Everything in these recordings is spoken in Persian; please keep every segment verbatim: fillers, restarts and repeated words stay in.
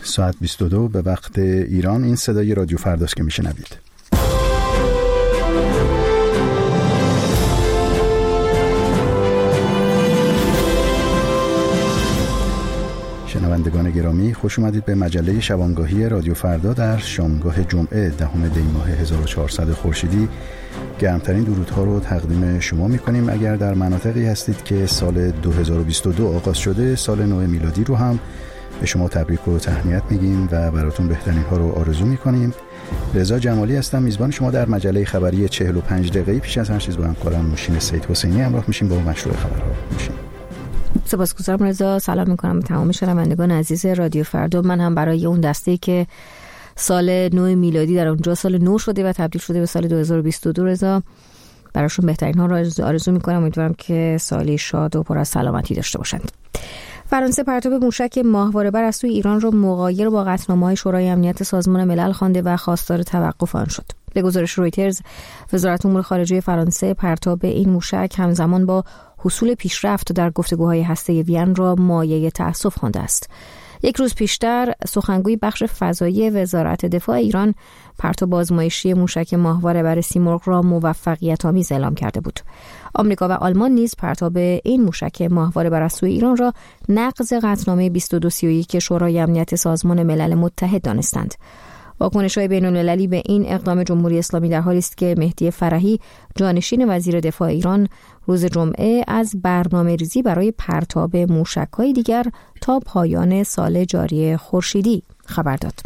ساعت بیست و دو به وقت ایران. این صدای رادیو فرداست که میشنوید. شنوندگان گرامی، خوش اومدید به مجله شبانگاهی رادیو فردا در شامگاه جمعه دهم دی ماه هزار و چهارصد خورشیدی. گرمترین درودها رو تقدیم شما میکنیم. اگر در مناطقی هستید که سال دو هزار و بیست و دو آغاز شده، سال نو میلادی رو هم به شما تبریک و تهنیت میگیم و براتون بهترین ها رو آرزو میکنیم. رضا جمالی هستم، میزبان شما در مجله خبری چهل و پنج دقیقه‌ای. پیش از هر چیز با همکارم مشین سید حسینی همراه میشیم با مشروع خبرها. میشیم سپاسگزارم رضا. سلام میکنم به تمام شنوندگان عزیز رادیو فردا. من هم برای اون دسته که سال نو میلادی در اونجا سال نو شده و تبدیل شده به سال دو هزار و بیست و دو، رضا براشون بهترین ها رو آرزو میکنم. امیدوارم که سالی شاد و پر از سلامتی داشته باشند. فرانسه پرتاب موشک ماهواره‌بر از سوی ایران را مغایر با قطعنامه‌های شورای امنیت سازمان ملل خوانده و خواستار توقف آن شد. به گزارش رویترز، وزارت امور خارجه فرانسه پرتاب این موشک همزمان با حصول پیشرفت در گفتگوهای هسته‌ای وین را مایه تأسف خوانده است. یک روز پیشتر سخنگوی بخش فضایی وزارت دفاع ایران پرتاب آزمایشی موشک ماهواره‌بر سیمرغ را موفقیت‌آمیز اعلام کرده بود. آمریکا و آلمان نیز پرتاب این موشک ماهواره‌بر از سوی ایران را نقض قطعنامه بیست و دو سی و یک شورای امنیت سازمان ملل متحد دانستند. واکنش‌های بین‌المللی به این اقدام جمهوری اسلامی در حالی است که مهدی فرحی جانشین وزیر دفاع ایران روز جمعه از برنامه‌ریزی برای پرتاب موشک‌های دیگر تا پایان سال جاری خورشیدی خبر داد.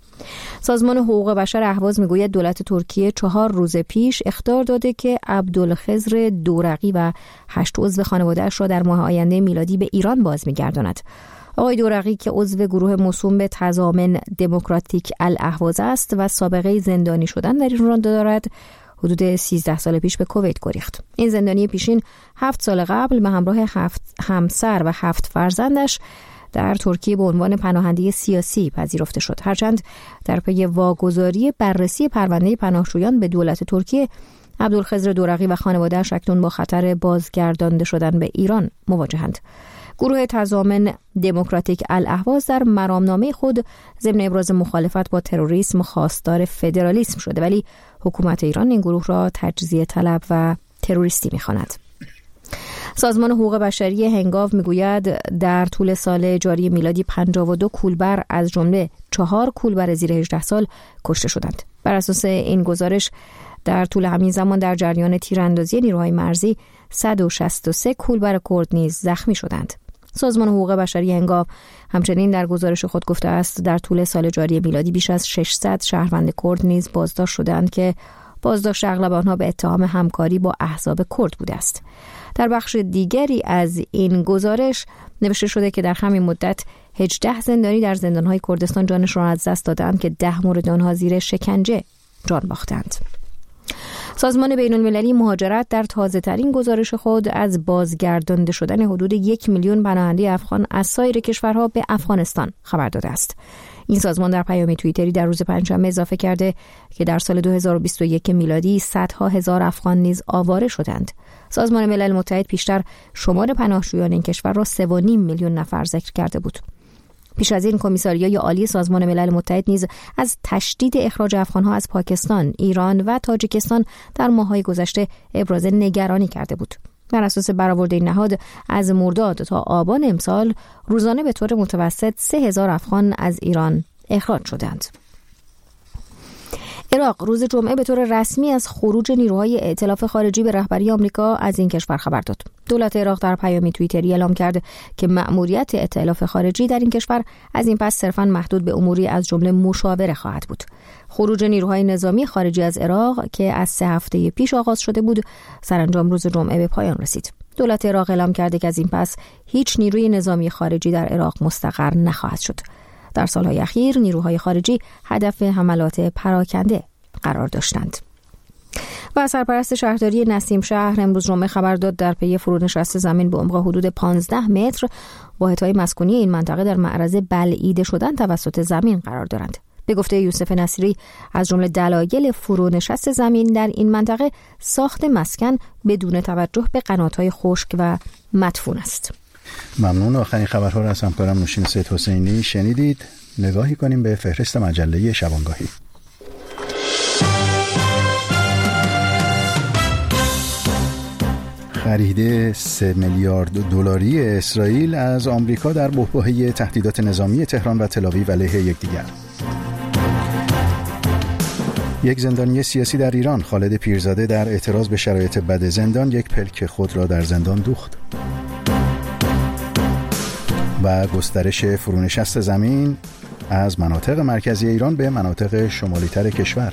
سازمان حقوق بشر اهواز میگوید دولت ترکیه چهار روز پیش اخطار داده که عبدالخضر دورقی و هشت عضو خانواده‌اش را در ماه آینده میلادی به ایران باز می‌گرداند. آقای دورقی که عضو گروه موسوم به تضامن دموکراتیک الاهواز است و سابقه زندانی شدن در ایران دارد، حدود سیزده سال پیش به کویت گریخت. این زندانی پیشین هفت سال قبل به همراه هفت همسر و هفت فرزندش در ترکیه به عنوان پناهنده سیاسی پذیرفته شد. هرچند در پی واگذاری بررسی پرونده پناهجویان به دولت ترکیه، عبدالخضر دورقی و خانواده‌اش اکنون با خطر بازگردانده شدن به ایران مواجهند. گروه تضامن دموکراتیک الاهواز در مرامنامه خود ضمن ابراز مخالفت با تروریسم خواستار فدرالیسم شده، ولی حکومت ایران این گروه را تجزیه طلب و تروریستی می‌خواند. سازمان حقوق بشری هنگاو میگوید در طول سال جاری میلادی پنجاه و دو کولبر از جمله چهار کولبر زیر هجده سال کشته شدند. بر اساس این گزارش در طول همین زمان در جریان تیراندازی نیروهای مرزی صد و شصت و سه کولبر کرد نیز زخمی شدند. سازمان حقوق بشری هنگاو همچنین در گزارش خود گفته است در طول سال جاری میلادی بیش از ششصد شهروند کرد نیز بازداشت شدند که بازداشت اغلب آنها به اتهام همکاری با احزاب کرد بوده است. در بخش دیگری از این گزارش نوشته شده که در همین مدت هجده زندانی در زندان‌های کردستان جانشان را از دست دادند که ده مورد آنها زیر شکنجه جان باختند. سازمان بین‌المللی مهاجرت در تازه‌ترین گزارش خود از بازگردانده شدن حدود یک میلیون پناهنده افغان از سایر کشورها به افغانستان خبر داده است. این سازمان در پیام توییتری در روز پنجشنبه اضافه کرده که در سال دو هزار و بیست و یک میلادی صدها هزار افغان نیز آواره شدند. سازمان ملل متحد پیشتر شمار پناهجویان این کشور را سه و نیم میلیون نفر ذکر کرده بود. پیش از این کمیساریای عالی سازمان ملل متحد نیز از تشدید اخراج افغانها از پاکستان، ایران و تاجیکستان در ماه‌های گذشته ابراز نگرانی کرده بود. بر اساس برآورد این نهاد از مرداد تا آبان امسال روزانه به طور متوسط سه هزار افغان از ایران اخراج شدند. عراق روز جمعه به طور رسمی از خروج نیروهای ائتلاف خارجی به رهبری آمریکا از این کشور خبر داد. دولت عراق در پیامی توییتری اعلام کرد که مأموریت ائتلاف خارجی در این کشور از این پس صرفاً محدود به اموری از جمله مشاوره خواهد بود. خروج نیروهای نظامی خارجی از عراق که از سه هفته پیش آغاز شده بود، سرانجام روز جمعه به پایان رسید. دولت عراق اعلام کرده که از این پس هیچ نیروی نظامی خارجی در عراق مستقر نخواهد شد. در سالهای اخیر نیروهای خارجی هدف حملات پراکنده قرار داشتند. و سرپرست شهرداری نسیم شهر امروز جمعه خبر داد در پی فرونشست زمین به عمق حدود پانزده متر واحدهای مسکونی این منطقه در معرض بلعیده شدن توسط زمین قرار دارند. به گفته یوسف نصیری از جمله دلایل فرونشست زمین در این منطقه ساخت مسکن بدون توجه به قنات‌های خشک و مدفون است. ممنون. آخرین خبرها را از همکارم نوشین سید حسینی شنیدید. نگاهی کنیم به فهرست مجله شبانگاهی. خرید سه میلیارد دلاری اسرائیل از آمریکا در بحبوحه تهدیدات نظامی تهران و تل‌آویو علیه یکدیگر. یک زندانی سیاسی در ایران، خالد پیرزاده، در اعتراض به شرایط بد زندان یک پلک خود را در زندان دوخت. و گسترش فرونشست زمین از مناطق مرکزی ایران به مناطق شمالی‌تر کشور.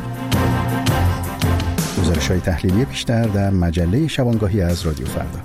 گزارش‌های تحلیلی بیشتر در مجله شبانگاهی از رادیو فردا.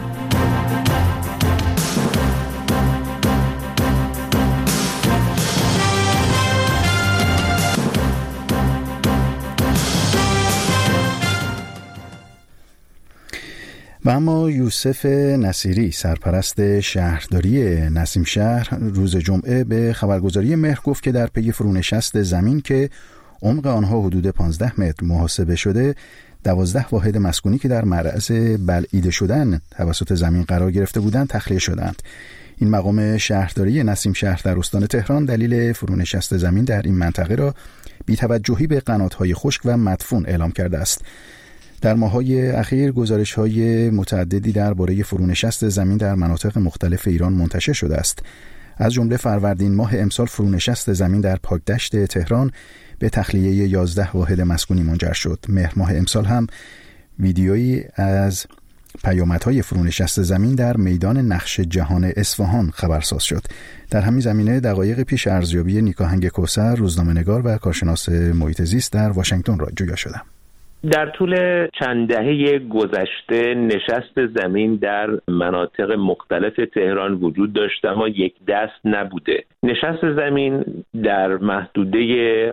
و اما یوسف نصیری، سرپرست شهرداری نسیم شهر، روز جمعه به خبرگزاری مهر گفت که در پی فرونشست زمین که عمق آنها حدود پانزده متر محاسبه شده، دوازده واحد مسکونی که در معرض بلعیده شدن توسط زمین قرار گرفته بودند تخلیه شدند. این مقام شهرداری نسیم شهر در استان تهران دلیل فرونشست زمین در این منطقه را بی‌توجهی به قنات‌های خشک و مدفون اعلام کرده است. در ماه‌های اخیر گزارش‌های متعددی درباره فرونشست زمین در مناطق مختلف ایران منتشر شده است. از جمله فروردین ماه امسال فرونشست زمین در پاکدشت تهران به تخلیه یازده واحد مسکونی منجر شد. مهر ماه امسال هم ویدیویی از پیامدهای فرونشست زمین در میدان نقش جهان اصفهان خبرساز شد. در همین زمینه دقایق پیش ارزیابی نیکاهنگ کوثر، روزنامه‌نگار و کارشناس محیط زیست در واشنگتن را جویا شدم. در طول چند دهه گذشته نشست زمین در مناطق مختلف تهران وجود داشته اما یک دست نبوده. نشست زمین در محدوده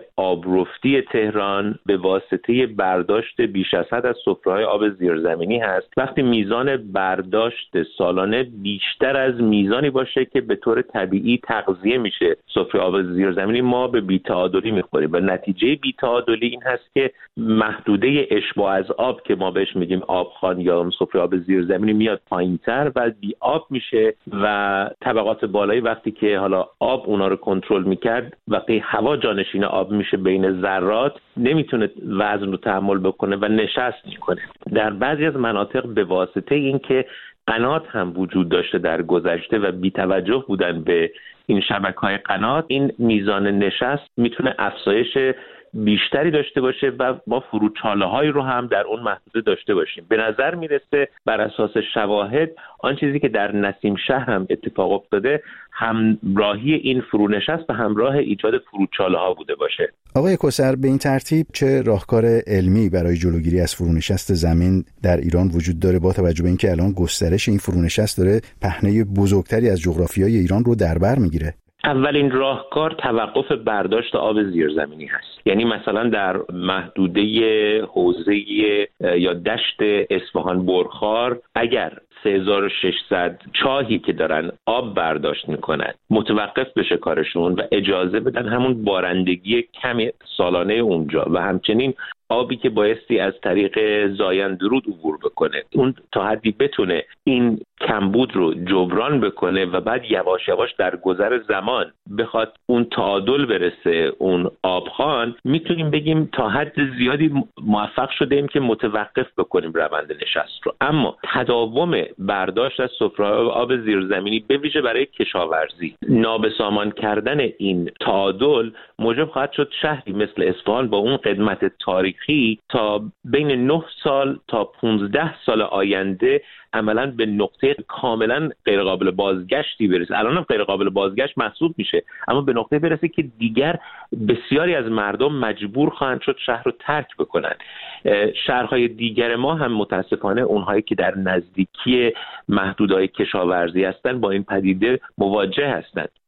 آبرفتی تهران به واسطه برداشت بیش از حد از سفره‌های آب زیرزمینی هست. وقتی میزان برداشت سالانه بیشتر از میزانی باشه که به طور طبیعی تغذیه میشه سفره آب زیرزمینی، ما به بی‌تعادلی میخوریم و نتیجه بی‌تعادلی این هست که محدوده اشباع از آب که ما بهش میگیم آبخوان یا سفره آب زیرزمینی میاد پایین‌تر و بی آب میشه و طبقات بالایی وقتی که حالا آب اونا رو کنترل میکرد، وقتی هوا جانشین آب میشه بین ذرات نمیتونه وزن رو تحمل بکنه و نشست میکنه. در بعضی از مناطق به واسطه اینکه قنات هم وجود داشته در گذشته و بی توجه بودن به این شبکه‌های قنات، این میزان نشست میتونه افزایش بیشتری داشته باشه و ما فروچاله‌هایی رو هم در اون محدوده داشته باشیم. به نظر میرسه بر اساس شواهد آن چیزی که در نسیم شهر هم اتفاق افتاده همراهی این فرونشست به همراه ایجاد فروچاله‌ها بوده باشه. آقای کوثر، به این ترتیب چه راهکار علمی برای جلوگیری از فرونشست زمین در ایران وجود داره با توجه به اینکه الان گسترش این فرونشست داره پهنه بزرگتری از جغرافیای ایران رو در بر میگیره؟ اولین راهکار توقف برداشت آب زیرزمینی هست. یعنی مثلا در محدوده حوزه یا دشت اصفهان برخار اگر سه هزار و ششصد چاهی که دارن آب برداشت میکنن متوقف بشه کارشون و اجازه بدن همون بارندگی کم سالانه اونجا و همچنین آبی که بایستی از طریق زایندرود عبور بکنه اون تا حدی بتونه این کمبود رو جبران بکنه و بعد یواش یواش در گذر زمان بخواد اون تعادل برسه اون آبخوان، میتونیم بگیم تا حد زیادی موفق شده ایم که متوقف بکنیم روند نشست رو. اما تداوم برداشت از سفره آب زیرزمینی به ویژه برای کشاورزی، نابسامان کردن این تعادل موجب خواهد شد شهری مثل اصفهان با اون قدمت تاریخی تا بین نه سال تا پانزده سال آینده عملاً به نقطه کاملاً غیر قابل بازگشتی برسه. الان هم غیر قابل بازگشت محسوب میشه، اما به نقطه برسه که دیگر بسیاری از مردم مجبور خواهند شد شهر رو ترک بکنن. شهرهای دیگر ما هم متاسفانه اونهایی که در نزدیکی محدودهای کشاورزی هستن با این پدیده مواجه هستند.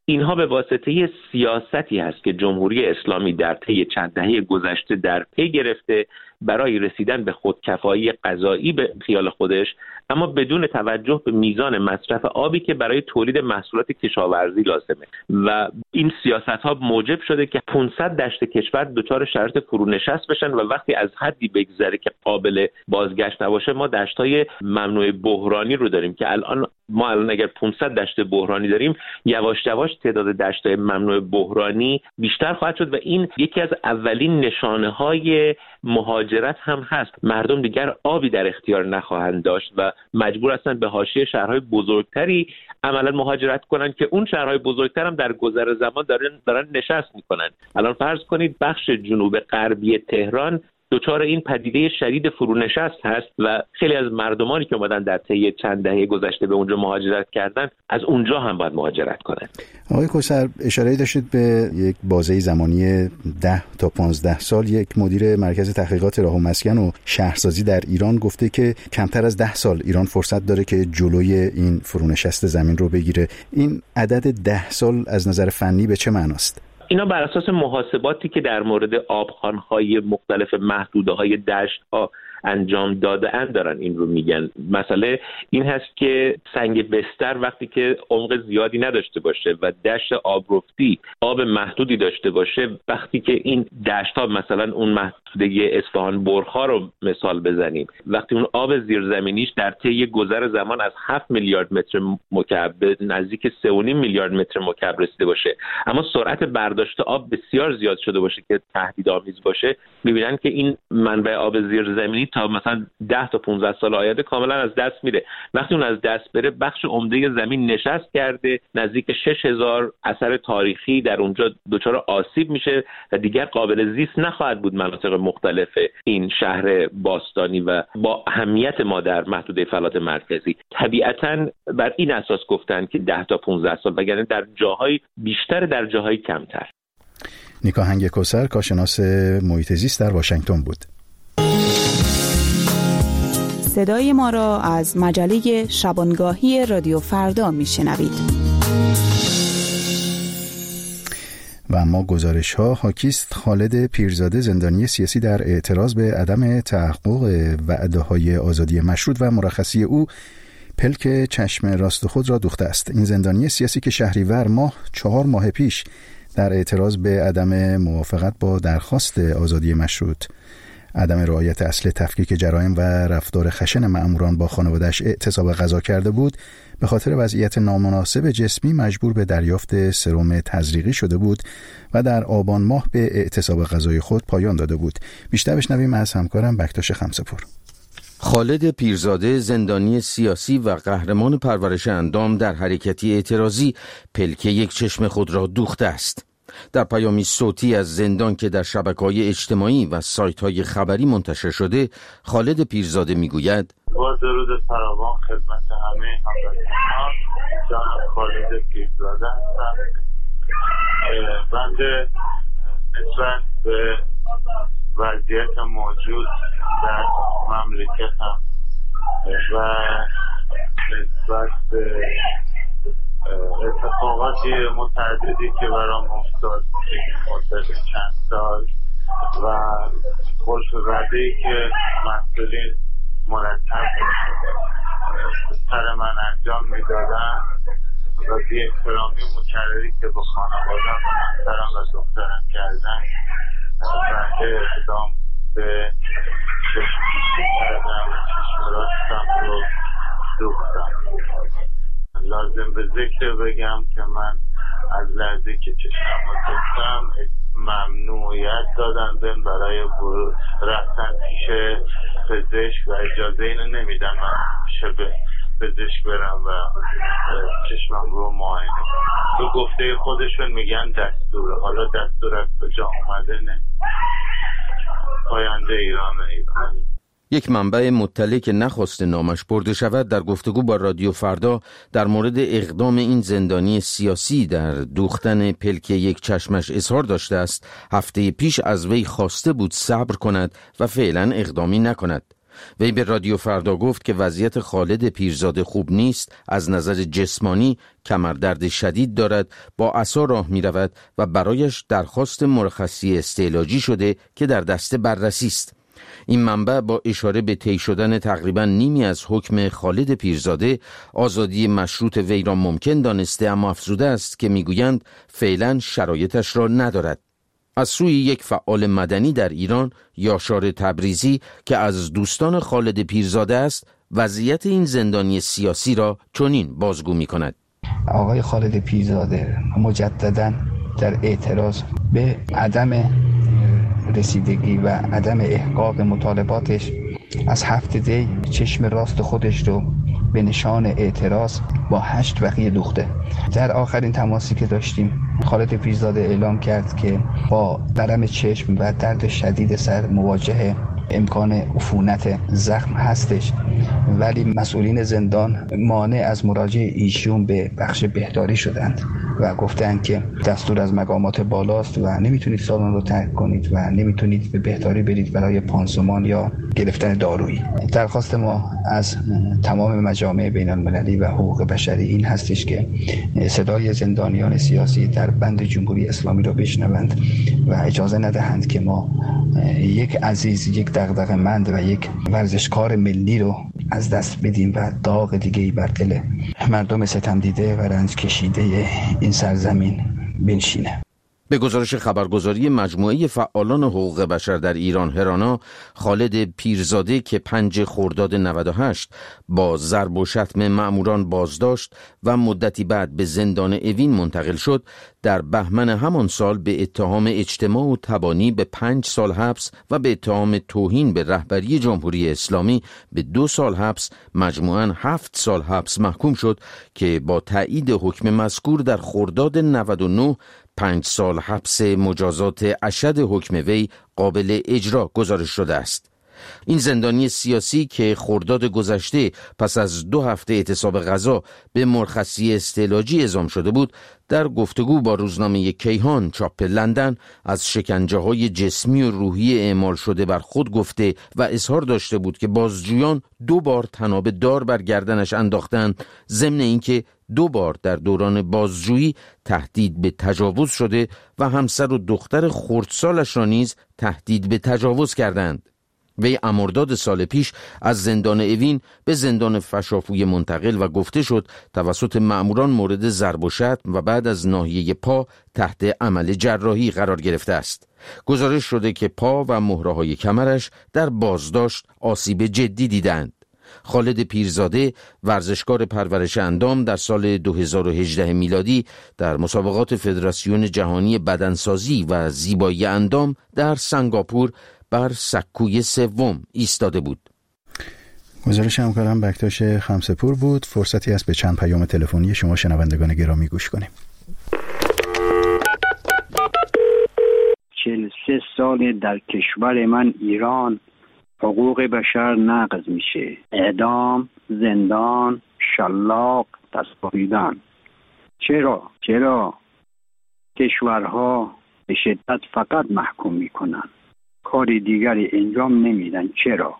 اینها به واسطه سیاستی هست که جمهوری اسلامی در طی چند دهه گذشته در پی گرفته برای رسیدن به خودکفایی غذایی به خیال خودش، اما بدون توجه به میزان مصرف آبی که برای تولید محصولات کشاورزی لازمه و این سیاست‌ها موجب شده که پانصد دشت کشور دچار شرایط فرونشست بشن و وقتی از حدی بگذره که قابل بازگشت نباشه ما دشت‌های ممنوع بحرانی رو داریم که الان ما الان اگر پانصد دشت بحرانی داریم، یواش یواش تعداد دشت‌های ممنوع بحرانی بیشتر خواهد شد و این یکی از اولین نشانه‌های مهاجرت هم هست. مردم دیگر آبی در اختیار نخواهند داشت و مجبور هستند به حاشیه شهرهای بزرگتری عملا مهاجرت کنند که اون شهرهای بزرگتر هم در گذر زمان دارن دارن نشست میکنن. الان فرض کنید بخش جنوب غربی تهران دچار این پدیده شدید فرونشست هست و خیلی از مردمانی که اومدن در طی چند دهه گذشته به اونجا مهاجرت کردن از اونجا هم باید مهاجرت کنن. آقای کوثر، اشاره داشتید به یک بازه زمانی ده تا پانزده سال. یک مدیر مرکز تحقیقات راه و مسکن و شهرسازی در ایران گفته که کمتر از ده سال ایران فرصت داره که جلوی این فرونشست زمین رو بگیره. این عدد ده سال از نظر فنی به چه معناست؟ اینا بر اساس محاسباتی که در مورد آبخوان‌های مختلف محدوده‌های دشت‌ها انجام داده اند دارن این رو میگن. مسئله این هست که سنگ بستر وقتی که عمق زیادی نداشته باشه و دشت آبرفتی آب محدودی داشته باشه، وقتی که این دشت ها مثلا اون محدوده اصفهان برخا رو مثال بزنیم، وقتی اون آب زیرزمینیش در طی گذر زمان از هفت میلیارد متر مکعب به نزدیک سه و نیم میلیارد متر مکعب رسیده باشه، اما سرعت برداشت آب بسیار زیاد شده باشه که تهدیدآمیز باشه، میبینن که این منبع آب زیرزمینی تا مثلا ده تا پانزده سال آینده کاملا از دست میره. وقتی اون از دست بره، بخش عمده زمین نشست کرده، نزدیک شش هزار اثر تاریخی در اونجا دچار آسیب میشه و دیگر قابل زیست نخواهد بود مناطق مختلف این شهر باستانی و با اهمیت ما در محدوده فلات مرکزی. طبیعتاً بر این اساس گفتن که ده تا پانزده سال، وگرنه در جاهای بیشتر، در جاهای کمتر. نیکا هنگ کوثر، کارشناس محیط زیست در واشنگتن بود. صدای ما را از مجله شبانگاهی رادیو فردا میشنوید. و اما گزارش ها حاکیست خالد پیرزاده، زندانی سیاسی در اعتراض به عدم تحقق وعده های آزادی مشروط و مرخصی او، پلک چشم راست خود را دوخته است. این زندانی سیاسی که شهریور ماه چهار ماه پیش در اعتراض به عدم موافقت با درخواست آزادی مشروط، عدم رعایت اصل تفکیک جرایم و رفتار خشن مأموران با خانواده‌اش اعتصاب غذا کرده بود، به خاطر وضعیت نامناسب جسمی مجبور به دریافت سرم تزریقی شده بود و در آبان ماه به اعتصاب غذای خود پایان داده بود. بیشتر بشنویم از همکارم بکتاش خمسه‌پور. خالد پیرزاده، زندانی سیاسی و قهرمان پرورش اندام در حرکتی اعتراضی، پلک یک چشم خود را دوخته است. در پیامی صوتی از زندان که در شبکه‌های اجتماعی و سایت‌های خبری منتشر شده، خالد پیرزاده میگوید: با درود فراوان خدمت همه هموطنان، جناب خالد پیرزاده هستم. بنده نسبت به وضعیت موجود در مملکتم و نسبت به اتفاقاتی متعددی که برام افتاد مدت چند سال و خوش‌بختی که مسئولین مرتب سر من انجام میدادن و بی احترامی مکرری که به خانواده‌ام و همسرم و دخترم کردن، بنده اقدام به چشم‌پوشی کردم و چشم راستم رو دوختم. لازم به ذکر بگم که من از لحظه که چشمم رو دوختم ممنوعیت دادن بهم برای رفتن پیش پزشک و اجازه اینو نمیدن من پیش پزشک برم و چشمم رو معاینه. تو گفته خودشون میگن دستوره، حالا دستور از کجا اومده نه. پاینده ایران ایران. یک منبع مطلع که نخواست نامش برده شود در گفتگو با رادیو فردا در مورد اقدام این زندانی سیاسی در دوختن پلک یک چشمش اظهار داشته است هفته پیش از وی خواسته بود صبر کند و فعلا اقدامی نکند. وی به رادیو فردا گفت که وضعیت خالد پیرزاده خوب نیست، از نظر جسمانی کمردرد شدید دارد، با عصا راه می رود و برایش درخواست مرخصی استعلاجی شده که در دست بررسی است. این منبع با اشاره به طی شدن تقریبا نیمی از حکم خالد پیرزاده آزادی مشروط وی را ممکن دانسته، اما افزوده است که میگویند فعلا شرایطش را ندارد. از سوی یک فعال مدنی در ایران، یاشار تبریزی که از دوستان خالد پیرزاده است، وضعیت این زندانی سیاسی را چنین بازگو می کند. آقای خالد پیرزاده مجدداً در اعتراض به عدم رسیدگی و عدم احقاق مطالباتش از هفته دی چشم راست خودش رو به نشان اعتراض با هشت بقیه دوخته. در آخرین تماسی که داشتیم خالد پیرزاده اعلام کرد که با درم چشم و درد شدید سر مواجه امکان عفونت زخم هستش، ولی مسئولین زندان مانع از مراجعه ایشون به بخش بهداری شدند و گفتند که دستور از مقامات بالاست و نمیتونید سالن رو ترک کنید و نمیتونید به بهداری برید برای پانسمان یا گرفتن دارویی. درخواست ما از تمام مجامع بین المللی و حقوق بشری این هستش که صدای زندانیان سیاسی در بند جمهوری اسلامی رو بشنوند و اجازه ندهند که ما یک عزیز، یک دغدغه‌مند و یک ورزشکار ملی رو از دست بدیم و داغ دیگه‌ای بر دل مردم ستم دیده و رنج کشیده این سرزمین بنشینه. به گزارش خبرگزاری مجموعه فعالان حقوق بشر در ایران هرانا، خالد پیرزاده که پنج خرداد نود و هشت با ضرب و شتم مأموران بازداشت و مدتی بعد به زندان اوین منتقل شد، در بهمن همان سال به اتهام اجتماع و تبانی به پنج سال حبس و به اتهام توهین به رهبری جمهوری اسلامی به دو سال حبس، مجموعاً هفت سال حبس محکوم شد که با تایید حکم مذکور در خرداد نود و نه پنج سال حبس مجازات اشد حکم وی قابل اجرا گزارش شده است. این زندانی سیاسی که خرداد گذشته پس از دو هفته اعتصاب غذا به مرخصی استعلاجی اعزام شده بود، در گفتگو با روزنامه کیهان چاپ لندن از شکنجه‌های جسمی و روحی اعمال شده بر خود گفته و اظهار داشته بود که بازجویان دو بار طناب دار بر گردنش انداختند، ضمن اینکه دو بار در دوران بازجویی تهدید به تجاوز شده و همسر و دختر خردسالش را نیز تهدید به تجاوز کردند. وی مرداد سال پیش از زندان اوین به زندان فشافوی منتقل و گفته شد توسط مأموران مورد ضرب و شتم و بعد از ناحیه پا تحت عمل جراحی قرار گرفته است. گزارش شده که پا و مهره‌های کمرش در بازداشت آسیب جدی دیدند. خالد پیرزاده، ورزشکار پرورش اندام، در سال دو هزار و هجده میلادی در مسابقات فدراسیون جهانی بدنسازی و زیبایی اندام در سنگاپور بر سکوی سوم ایستاده بود. گزارش همکارم بکتاش خمسه‌پور بود. فرصتی است به چند پیام تلفنی شما شنوندگان گرامی گوش کنیم. چهل و سه سال در کشور من ایران حقوق بشر نقض میشه. اعدام، زندان، شلاق، دست‌بریدن. چرا؟ چرا؟ کشورها به شدت فقط محکوم میکنن، کاری دیگری انجام نمیدن. چرا؟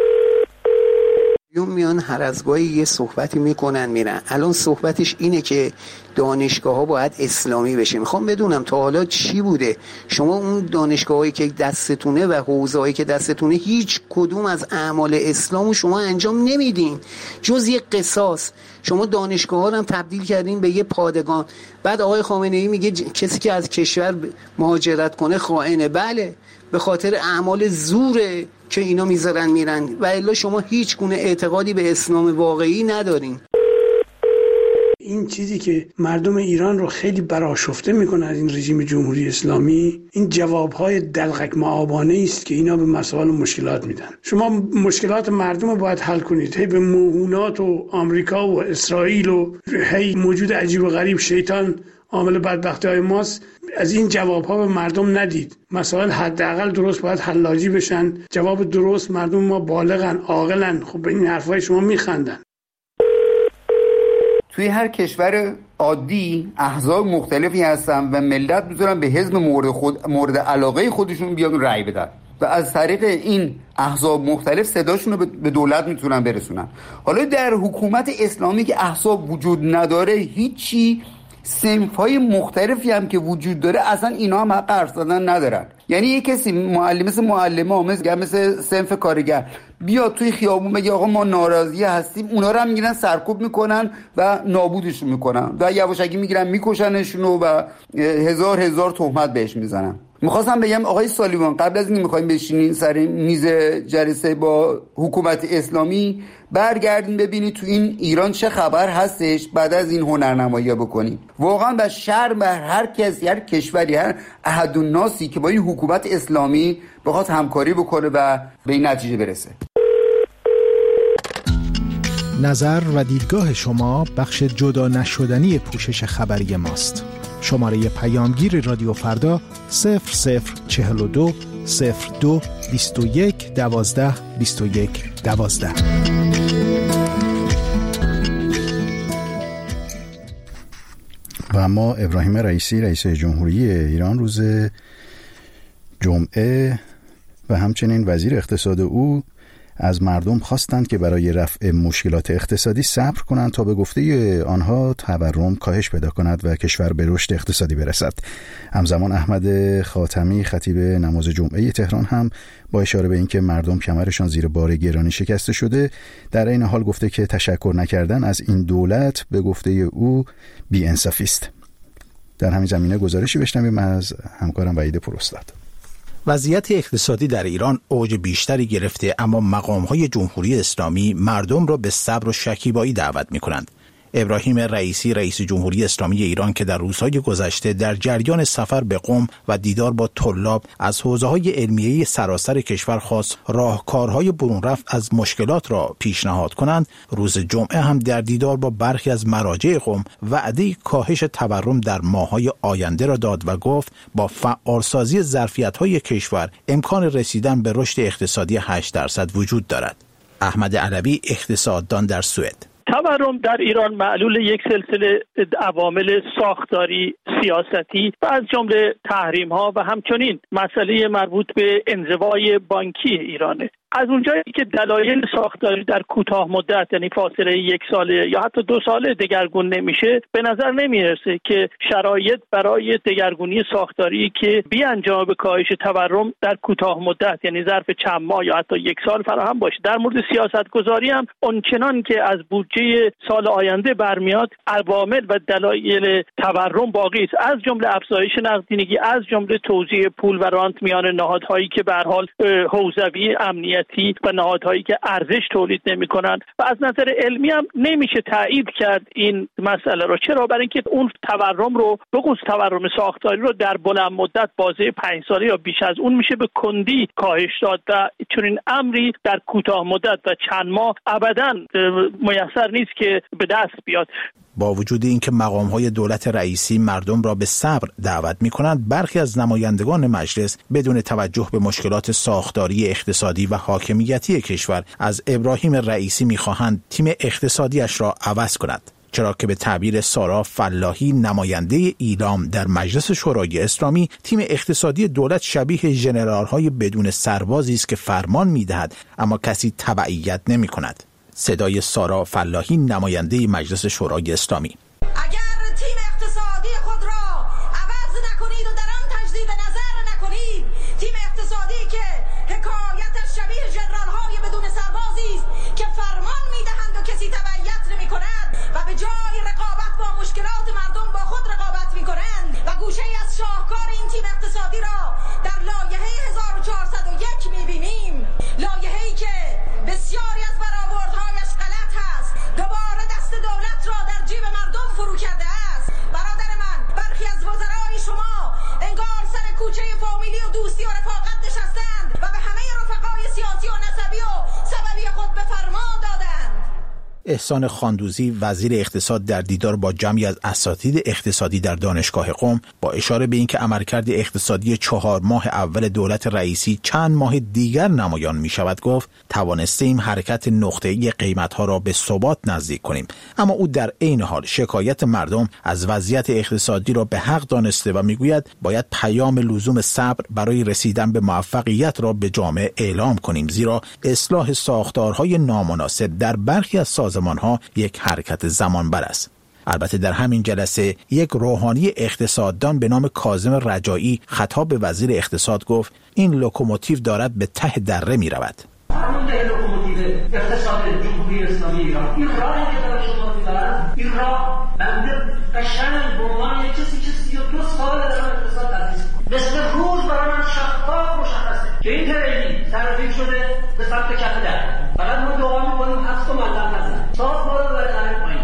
یون میان هر از گاهی یه صحبتی میکنن میرن. الان صحبتش اینه که دانشگاه ها باید اسلامی بشه. میخوام بدونم تا حالا چی بوده؟ شما اون دانشگاه هایی که دستتونه و حوزه هایی که دستتونه هیچ کدوم از اعمال اسلامو شما انجام نمیدین جز یه قصاص. شما دانشگاه ها رو هم تبدیل کردین به یه پادگان. بعد آقای خامنه ای میگه کسی که از کشور مهاجرت کنه خائنه. بله، به خاطر اعمال زوره که اینا میذارن میرن و الا شما هیچ گونه اعتقادی به اسلام واقعی ندارین. این چیزی که مردم ایران رو خیلی برآشفته میکنه از این رژیم جمهوری اسلامی، این جوابهای دلغک معابانه است که اینا به مسائل و مشکلات میدن. شما مشکلات مردم رو باید حل کنید. هی به موهونات و آمریکا و اسرائیل و هی موجود عجیب و غریب شیطان عامل بدبختی های ماست. از این جواب ها به مردم ندید. مسائل حداقل درست باید حلاجی بشن. جواب درست، مردم ما بالغن، عاقلن. خب به این حرفای شما میخندن. توی هر کشور عادی احزاب مختلفی هستن و ملت میذارن به حزب مورد خود مورد علاقه خودشون بیان رأی بدن. و از طریق این احزاب مختلف صداشون رو به دولت میتونن برسونن. حالا در حکومت اسلامی که احزاب وجود نداره، هیچی صنف‌های مختلفی هم که وجود داره اصلا اینا هم حق حرف زدن ندارن. یعنی یک کسی معلم مثل معلم‌ها مثل مثل صنف کارگر بیاد توی خیابون بگه آقا ما ناراضی هستیم، اونا رو هم میگیرن سرکوب میکنن و نابودشون میکنن و یواشکی میگیرن میکشنشون و هزار هزار تهمت بهش میزنن. میخواستم بگم آقای سالیوان، قبل از اینکه میخوایم بشینین سر میز جلسه با حکومت اسلامی، برگردین ببینید تو این ایران چه خبر هستش، بعد از این هنرنمایی‌ها بکنید. واقعا به شر بر هر کسی، هر کشوری، هر احدالناسی که با این حکومت اسلامی بخواد همکاری بکنه و به این نتیجه برسه. نظر و دیدگاه شما بخش جدا نشدنی پوشش خبری ماست. شماره پیامگیر رادیو فردا صفر صفر چهل و دو صفر دو بیست و یک دوازده بیست و یک دوازده. و اما ابراهیم رئیسی رئیس جمهوری ایران روز جمعه و همچنین وزیر اقتصاد او از مردم خواستند که برای رفع مشکلات اقتصادی صبر کنند تا به گفته آنها تورم کاهش پیدا کند و کشور به رشد اقتصادی برسد. همزمان احمد خاتمی خطیب نماز جمعه تهران هم با اشاره به اینکه مردم کمرشان زیر بار گرانی شکسته شده، در این حال گفته که تشکر نکردن از این دولت به گفته او بی‌انصافی است. در همین زمینه گزارشی بشنویم از همکارم وحید پروستاد. وضعیت اقتصادی در ایران اوج بیشتری گرفته، اما مقام‌های جمهوری اسلامی مردم را به صبر و شکیبایی دعوت می‌کنند. ابراهیم رئیسی رئیس جمهوری اسلامی ایران که در روزهای گذشته در جریان سفر به قم و دیدار با طلاب از حوزه‌های علمیه سراسر کشور خواست راهکارهای برون رفت از مشکلات را پیشنهاد کنند، روز جمعه هم در دیدار با برخی از مراجع قم وعده کاهش تورم در ماه‌های آینده را داد و گفت با فعالسازی ظرفیت‌های کشور امکان رسیدن به رشد اقتصادی هشت درصد وجود دارد. احمد علوی اقتصاددان در سوئد: تورم در ایران معلول یک سلسله عوامل ساختاری، سیاستی و از جمله تحریم‌ها و همچنین مسئله مربوط به انزوای بانکی ایرانه. از اونجایی که دلایل ساختاری در کوتاه مدت، یعنی فاصله یک ساله یا حتی دو ساله دگرگون نمیشه، به نظر نمیرسه که شرایط برای دگرگونی ساختاری که بیانجام به کاهش تورم در کوتاه مدت، یعنی ظرف چند ماه یا حتی یک سال فراهم باشه. در مورد سیاست گذاری هم اونچنان که از بودجه سال آینده برمیاد، عوامل و دلایل تورم باقی است، از جمله افزایش نقدینگی، از جمله توزیع پول و رانت میان نهادهایی که به هر حال حوزوی امنیت و نهادهایی که ارزش تولید نمی‌کنند. و از نظر علمی هم نمیشه تایید کرد این مسئله رو. چرا؟ برای اینکه اون تورم رو، بخصوص تورم ساختاری رو، در بلند مدت بازه پنج ساله یا بیش از اون میشه به کندی کاهش داد و چون این امری در کوتاه مدت و چند ماه ابداً میسر نیست که به دست بیاد. با وجود اینکه مقام‌های دولت رئیسی مردم را به صبر دعوت می‌کنند، برخی از نمایندگان مجلس بدون توجه به مشکلات ساختاری، اقتصادی و حاکمیتی کشور از ابراهیم رئیسی می‌خواهند تیم اقتصادیش را عوض کند. چرا که به تعبیر سارا فلاحی نماینده ایلام در مجلس شورای اسلامی، تیم اقتصادی دولت شبیه ژنرال‌های بدون سربازی است که فرمان می‌دهد اما کسی تبعیت نمی‌کند. صدای سارا فلاحی نماینده مجلس شورای اسلامی: اگر تیم اقتصادی خود را عوض نکنید و در آن تجدید نظر نکنید، تیم اقتصادی که حکایتش شبیه ژنرال‌های بدون سربازی است که فرمان می‌دهند و کسی تبعیت نمی‌کند و به جای رقابت با مشکلات مردم با خود رقابت می‌کنند و گوشه‌ای از شاهکار این تیم اقتصادی را در لایحه هزار و چهارصد و یک می‌بینیم، لایحه‌ای که بسیاری از برآوردهایش غلط است، دوباره دست دولت را در جیب مردم فرو کرده است. برادر من، برخی از وزرای شما انگار سر کوچه فامیلی و دوستی و رفاقت نشستند و به همه رفقای سیاسی و نسبی و سببی خود به فرما دادند. احسان خاندوزی وزیر اقتصاد در دیدار با جمعی از اساتید اقتصادی در دانشگاه قم با اشاره به اینکه عملکرد اقتصادی چهار ماه اول دولت رئیسی چند ماه دیگر نمایان می شود گفت توانستیم حرکت نقطه‌ای قیمت‌ها را به ثبات نزدیک کنیم، اما او در عین حال شکایت مردم از وضعیت اقتصادی را به حق دانسته و میگوید باید پیام لزوم صبر برای رسیدن به موفقیت را به جامعه اعلام کنیم، زیرا اصلاح ساختارهای نامناسب در برخی از سازمان‌ها یک حرکت زمانبر است. البته در همین جلسه یک روحانی اقتصاددان به نام کاظم رجایی خطاب به وزیر اقتصاد گفت این لوکوموتیو دارد به ته دره می رود. همون ده لوکوموتیو اقتصاد جمهوری اسلامی ایران، این راهی که داره شما میبرن، این راه بنده قشنگ به عنوان یک کسی که سی و دو سال دارم اقتصاد تدریس میکنم، مثل روز برای من شفاف مشخصه که این تریلی ترتیب شده به سمت کف در، فقط ما دعا میکنیم حفظ و ملم نزن صاف ما رو باید تعریف کنیم.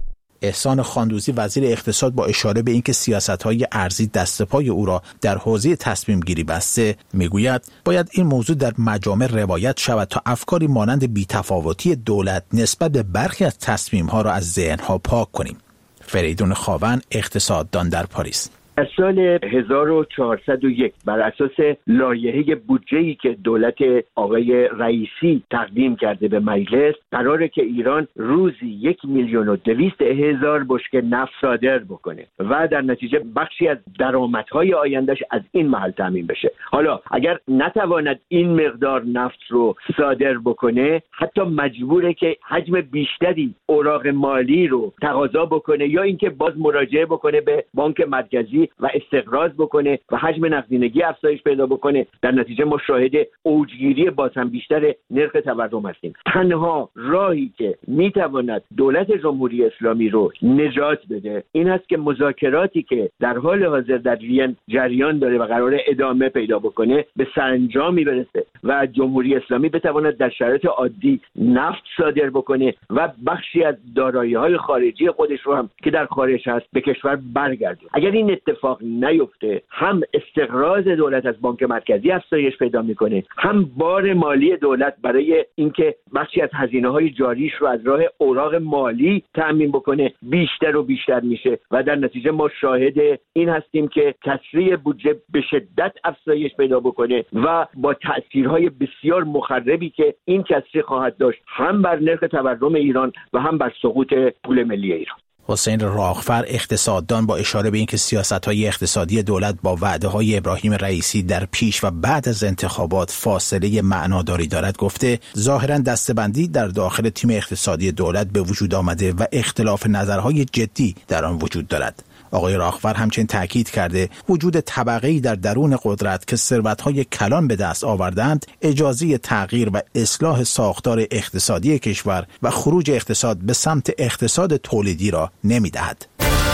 احسان خاندوزی وزیر اقتصاد با اشاره به اینکه سیاست‌های ارزی دست پای او را در حوزه تصمیم گیری بسته میگوید باید این موضوع در مجامع روایت شود تا افکاری مانند بی‌تفاوتی دولت نسبت به برخی از تصمیم‌ها را از ذهن‌ها پاک کنیم. فریدون خاون اقتصاددان در پاریس: در سال هزار و چهارصد و یک بر اساس لایحه بودجه‌ای که دولت آقای رئیسی تقدیم کرده به مجلس قراره که ایران روزی یک میلیون و دویست هزار بشکه نفت صادر بکنه و در نتیجه بخشی از درآمدهای آیندهش از این محل تامین بشه. حالا اگر نتواند این مقدار نفت رو صادر بکنه حتی مجبوره که حجم بیشتری اوراق مالی رو تقاضا بکنه یا اینکه باز مراجعه بکنه به بانک مرکزی و استقراض بکنه و حجم نقدینگی افزایش پیدا بکنه. در نتیجه ما شاهد اوجگیری باز هم بیشتر نرخ تورم هستیم. تنها راهی که میتواند دولت جمهوری اسلامی رو نجات بده این هست که مذاکراتی که در حال حاضر در وین جریان داره و قراره ادامه پیدا بکنه به سرانجامی برسه و جمهوری اسلامی بتواند در شرایط عادی نفت صادر بکنه و بخشی از دارایی‌های خارجی خودش رو هم که در خارج هست به کشور برگردونه. اگر این اتفاق نیفته هم استقراض دولت از بانک مرکزی افزایش پیدا میکنه، هم بار مالی دولت برای اینکه بخشی از هزینه‌های جاریش رو از راه اوراق مالی تأمین بکنه بیشتر و بیشتر میشه و در نتیجه ما شاهد این هستیم که تسریع بودجه به شدت افزایش پیدا بکنه و با تأثیرهای بسیار مخربی که این تسریع خواهد داشت هم بر نرخ تورم ایران و هم بر سقوط پول ملی ایران. حسین راغفر اقتصاددان با اشاره به اینکه سیاست‌های اقتصادی دولت با وعده‌های ابراهیم رئیسی در پیش و بعد از انتخابات فاصله معناداری دارد گفته ظاهراً دسته‌بندی در داخل تیم اقتصادی دولت به وجود آمده و اختلاف نظرهای جدی در آن وجود دارد. آقای راغفر همچنین تاکید کرده وجود طبقه‌ای در درون قدرت که ثروت‌های کلان به دست آوردند اجازه تغییر و اصلاح ساختار اقتصادی کشور و خروج اقتصاد به سمت اقتصاد تولیدی را نمی‌دهد.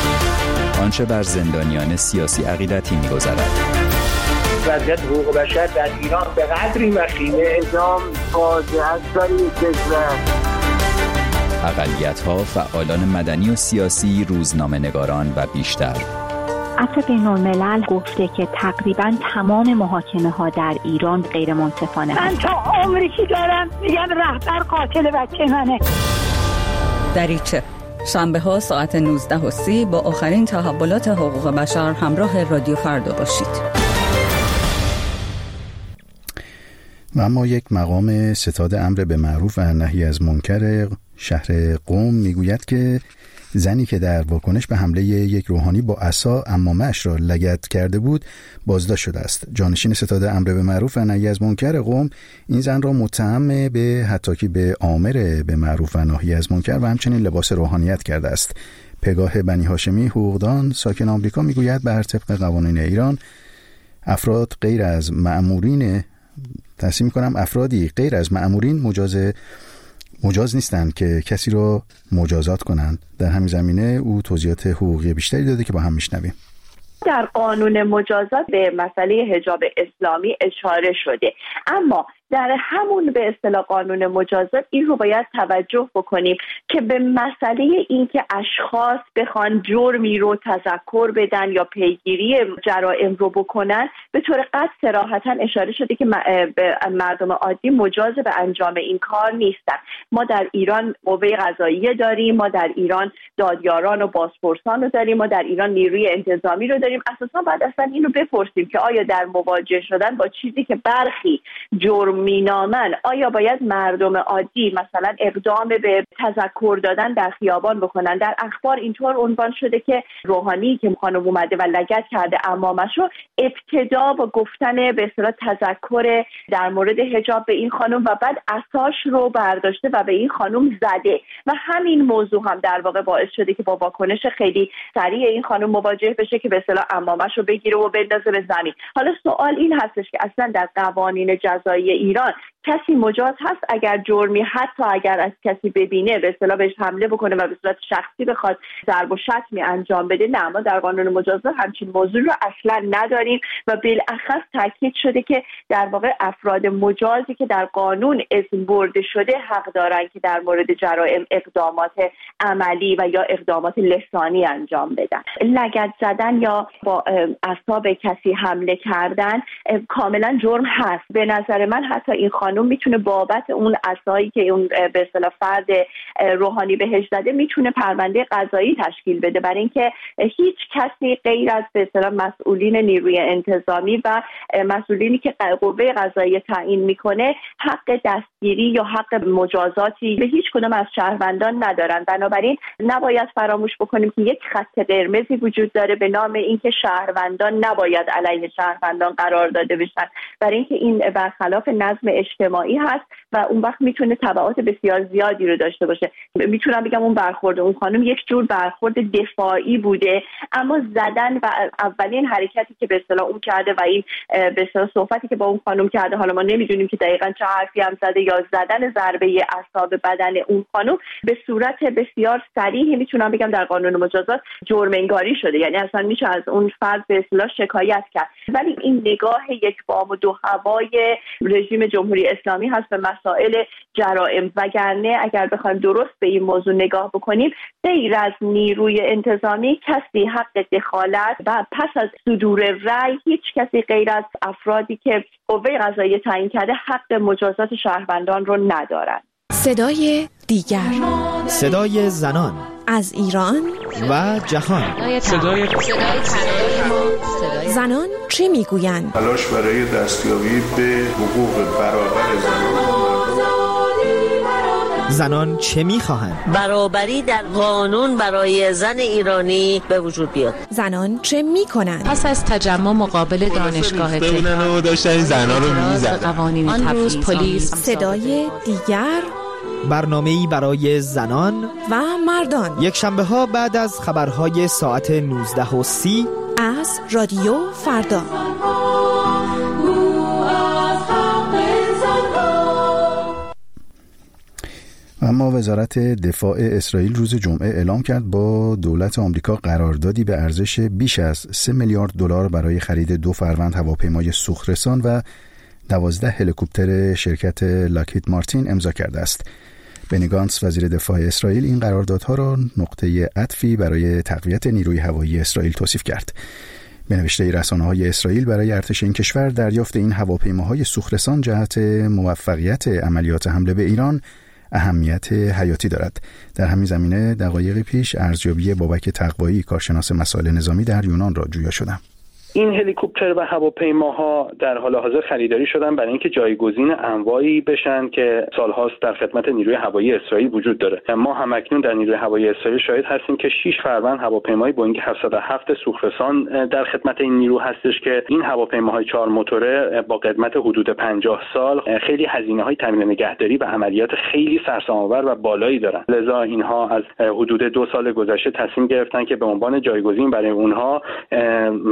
آنچه بر زندانیان سیاسی عقیدتی می‌گذرد. وضعیت حقوق بشر در ایران به قدری وخیمه اعدام فاجعه است در این کشور. اقلیت‌ها، فعالان مدنی و سیاسی، روزنامه‌نگاران و بیشتر. عفو بین‌الملل گفته که تقریباً تمام محاکمه‌ها در ایران غیر منصفانه من تا عمری که دارم میگم رهبر قاتل بچه منه. دریچه شنبه ها ساعت نوزده و سی با آخرین تحولات حقوق بشر همراه رادیو فردا باشید. و اما یک مقام ستاد امر به معروف و نهی از منکر شهر قم میگوید که زنی که در واکنش به حمله یک روحانی با عصا عمامه‌اش را لگد کرده بود بازداشت شده است. جانشین ستاد امر به معروف و نهی از منکر قم این زن را متهم به حتی به آمر به معروف و نهی از منکر و همچنین لباس روحانیت کرده است. پگاه بنی هاشمی حقوقدان ساکن آمریکا میگوید بر طبق قوانین ایران افراد غیر از مأمورین تصمیم می‌کنم افرادی غیر از مأمورین مجاز مجاز نیستند که کسی را مجازات کنند. در همین زمینه او توضیحات حقوقی بیشتری داده که با هم میشنویم. در قانون مجازات به مسئله حجاب اسلامی اشاره شده، اما در همون به اصطلاح قانون مجازات این رو باید توجه بکنیم که به مسئله این که اشخاص بخوان جرمی رو تذکر بدن یا پیگیری جرائم رو بکنن به طور قطع صراحتاً اشاره شده که مردم عادی مجاز به انجام این کار نیستن. ما در ایران قوه قضاییه داریم، ما در ایران دادیاران و بازپرسان رو داریم، ما در ایران نیروی انتظامی رو داریم. اساساً باید اصلا این رو بپرسیم که آیا در مواجه شدن با چیزی که برخی جرم مینامن آیا باید مردم عادی مثلا اقدام به تذکر دادن در خیابان بکنن؟ در اخبار اینطور عنوان شده که روحانی که خانم اومده و لگد کرده عمامشو ابتدا با گفتن به اصطلاح تذکر در مورد حجاب به این خانم و بعد عصاش رو برداشته و به این خانم زده و همین موضوع هم در واقع باعث شده که با واکنش خیلی سریع این خانم مواجه بشه که به اصطلاح عمامش رو بگیره و بندازه به زمین. حالا سوال این هستش که اصلا در قوانین جزایی ایران کسی مجاز هست اگر جرمی حتی اگر از کسی ببینه به اصطلاح بهش حمله بکنه و به صورت شخصی بخواد ضرب و شتمی انجام بده؟ نه، ما در قانون مجازات همچین موضوع رو اصلا نداریم و بالاخص تاکید شده که در واقع افراد مجازی که در قانون اسم برده شده حق دارن که در مورد جرائم اقدامات عملی و یا اقدامات لسانی انجام بدن. لگد زدن یا با عصا به کسی حمله کردن کاملا جرم هست. به نظر من حتی این خانم میتونه بابت اون عصایی که اون به اصطلاح فرد روحانی بهش زده میتونه پرونده قضایی تشکیل بده، برای اینکه هیچ کسی غیر از به اصطلاح مسئولین نیروی انتظامی و مسئولینی که قوه قضاییه تعیین میکنه حق دستگیری یا حق مجازاتی به هیچ کدام از شهروندان ندارن. بنابراین نباید فراموش بکنیم که یک خط قرمزی وجود داره به نام اینکه شهروندان نباید علیه شهروندان قرار داده بشن، برای اینکه این برخلاف نظم اجتماعی هست و اون وقت میتونه تبعات بسیار زیادی رو داشته باشه. میتونم بگم اون برخورد اون خانم یک جور برخورد دفاعی بوده، اما زدن و اولین حرکتی که به اصطلاح اون کرده و این به اصطلاح صحبتی که با اون خانم کرده، حالا ما نمیدونیم که دقیقاً چه حرفی هم زده، یا زدن ضربه اعصاب بدن اون خانم به صورت بسیار صریحی میتونم بگم در قانون مجازات جرم انگاری شده، یعنی اصلا میشه از اون فرد به اصطلاح شکایت کرد. ولی این نگاه یک بام و دو هوای رژیم جمهوری اسلامی هست به مسائل جرائم، وگرنه اگر بخوایم درست به این موضوع نگاه بکنیم غیر از نیروی انتظامی کسی حق دخالت و پس از صدور رأی هیچ کسی غیر از افرادی که قوه قضاییه تعیین کرده حق مجازات شهروندان رو ندارند. صدای دیگر، صدای زنان از ایران و جهان، صدای زنان چه میگویند؟ تلاش برای دستیابی به حقوق برابر زنان. زنان چه میخواهند؟ برابری در قانون برای زن ایرانی به وجود بیاد. زنان چه میکنند؟ پس از تجمع مقابل دانشگاه تهران داشتن زنان رو میزدن. آن روز پلیس. صدای دیگر، برنامه‌ای برای زنان و مردان، یک شنبه ها بعد از خبرهای ساعت نوزده و سی از رادیو فردا. اما وزارت دفاع اسرائیل روز جمعه اعلام کرد با دولت آمریکا قراردادی به ارزش بیش از سه میلیارد دلار برای خرید دو فروند هواپیمای سوخترسان و دوازده هلیکوپتر شرکت لاکهید مارتین امضا کرده است. بنی گانتس وزیر دفاع اسرائیل این قراردادها را نقطه عطفی برای تقویت نیروی هوایی اسرائیل توصیف کرد. به نوشته رسانه‌های اسرائیل برای ارتش این کشور دریافت این هواپیماهای سوخترسان جهت موفقیت عملیات حمله به ایران اهمیت حیاتی دارد. در همین زمینه دقایقی پیش ارزیابی بابک تقوایی کارشناس مسائل نظامی در یونان را جویا شدم. این هلیکوپتر و هواپیماها در حال حاضر خریداری شدن برای اینکه جایگزین انواعی بشن که سالهاست در خدمت نیروی هوایی اسرائیل وجود داره. ما هم اکنون در نیروی هوایی اسرائیل شاهد هستیم که شش فروند هواپیمای بوئینگ هفتصد و هفت سوخترسان در خدمت این نیرو هستش که این هواپیماهای چهار موتوره با قدمت حدود پنجاه سال خیلی هزینه‌های تامین نگهداری و عملیات خیلی سرسام‌آور و بالایی دارن. لذا اینها از حدود دو سال گذشته تصمیم گرفتن که به عنوان جایگزین برای اونها